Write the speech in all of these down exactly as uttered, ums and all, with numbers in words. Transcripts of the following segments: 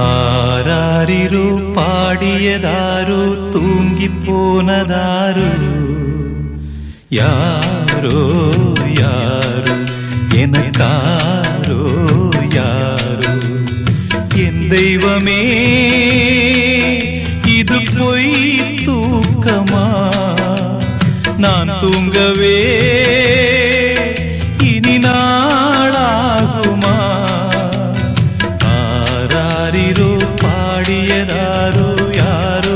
ஆராரிரோ பாடியதாரோ தூங்கி போனதாரோ யாரோ யாரோ எனக்காரோ யாரோ என் தெய்வமே இது பொய் தூக்கமா நான் தூங்கவே இனி நாளாகுமா ஆராரிரோ பாடியதாரோ யாரோ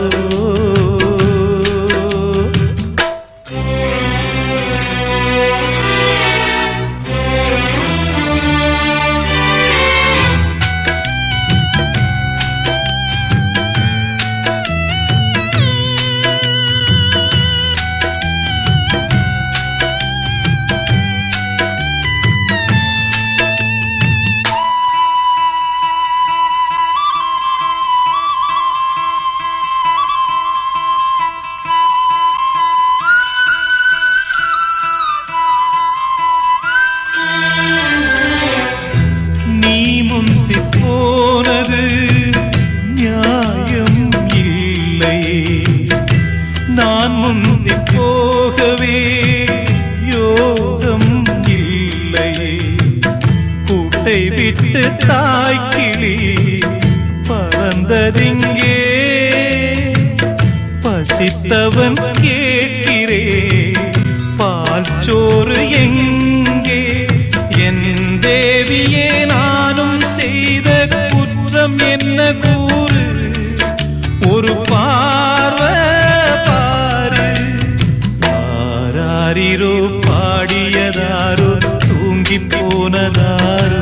நியாயம் இல்லை நான் முந்தி போகவே யோகம் இல்லை கூட்டை விட்டு தாய்க்கிளி பறந்ததிங்கே பசித்தவன் கேட்கிறே பால் சோறு எங்கே என் தேவியே நானும் செய்த குற்றம் என்ன கூறு ஒரு பார்வை பாரு ஆராரிரோ பாடியதாரோ தூங்கி போனதாரோ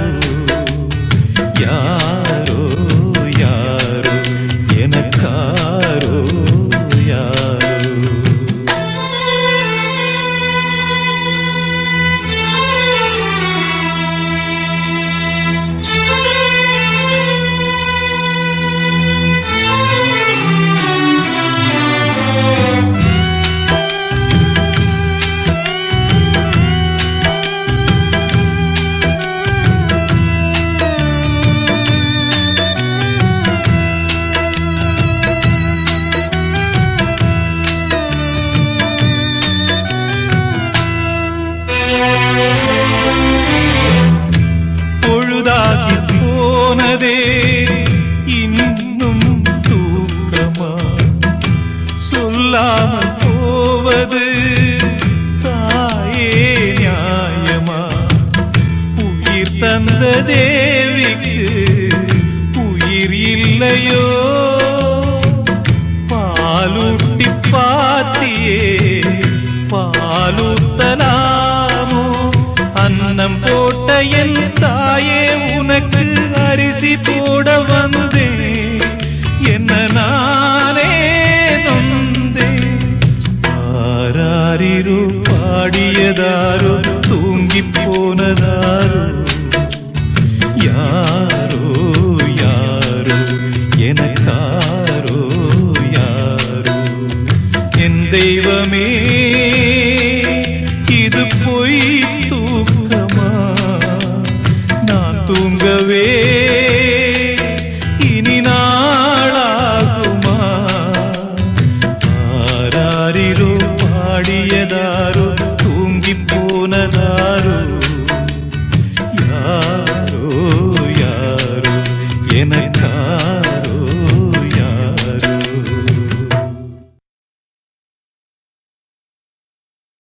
யாரோ யாரோ எனக்காரோ யாரோ பொழுதாகி போனதே இன்னும் தூக்கமா சொல்லாமல் போவது தாயே நியாயமா உயிர் தந்த தேவிக்கு உயிர் இல்லையோ பாலூட்டி பாத்தியே பாலூத்தலாமோ அன்னம் போட்ட என் தாயே உனக்கு அரிசி போட வந்தேன் என்ன நானே நொந்தேன் ஆராரிரோ பாடியதாரோ தூங்கி போனதாரோ யாரோ யாரோ எனக்காரோ யாரோ என் தெய்வமே இது பொய் தூக்கமா நான் தூங்கவே